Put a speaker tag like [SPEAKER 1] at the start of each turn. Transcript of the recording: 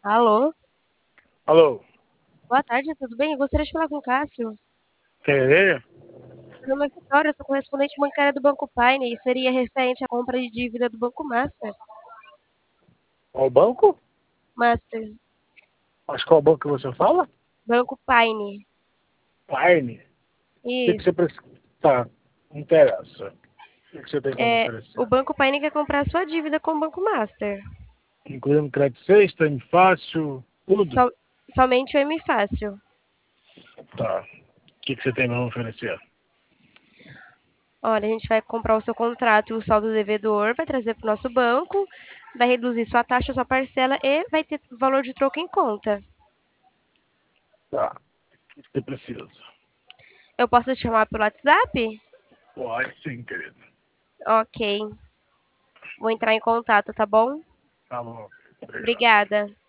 [SPEAKER 1] Alô?
[SPEAKER 2] Alô,
[SPEAKER 1] Boa tarde, tudo bem? Eu gostaria de falar com o Cássio.
[SPEAKER 2] querer?
[SPEAKER 1] Meu nome é Vitória, eu sou correspondente bancária do Banco Paine e seria referente à compra de dívida do Banco Master.
[SPEAKER 2] Qual banco?
[SPEAKER 1] Master.
[SPEAKER 2] Mas qual banco que você fala?
[SPEAKER 1] Banco Paine.
[SPEAKER 2] Paine. O que você
[SPEAKER 1] Isso.
[SPEAKER 2] precisa? Tá, não interessa. O que você tem para me
[SPEAKER 1] O
[SPEAKER 2] oferecer?
[SPEAKER 1] Banco Paine quer comprar a sua dívida com o Banco Master.
[SPEAKER 2] Incluindo crédito sexta, fácil, tudo?
[SPEAKER 1] So- Somente o M Fácil.
[SPEAKER 2] Tá. O que você tem para me oferecer?
[SPEAKER 1] Olha, a gente vai comprar o seu contrato e o saldo devedor, vai trazer para o nosso banco, vai reduzir sua taxa, sua parcela e vai ter valor de troco em conta.
[SPEAKER 2] Tá. O que você precisa?
[SPEAKER 1] Eu posso te chamar pelo WhatsApp?
[SPEAKER 2] Pode sim, querido.
[SPEAKER 1] Ok. Vou entrar em contato, tá bom?
[SPEAKER 2] Tá bom. Obrigado.
[SPEAKER 1] Obrigada.